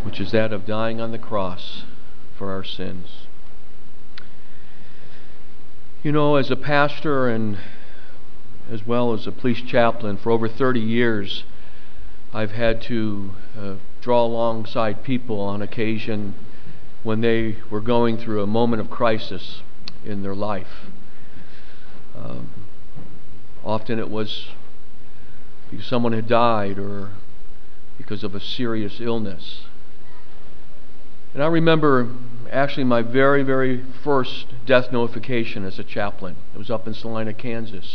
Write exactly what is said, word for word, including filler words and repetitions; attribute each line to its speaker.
Speaker 1: which is that of dying on the cross for our sins. You know, as a pastor and as well as a police chaplain for over thirty years, I've had to uh, draw alongside people on occasion when they were going through a moment of crisis in their life. Um, often it was because someone had died or because of a serious illness. And I remember actually my very, very first death notification as a chaplain. It was up in Salina, Kansas.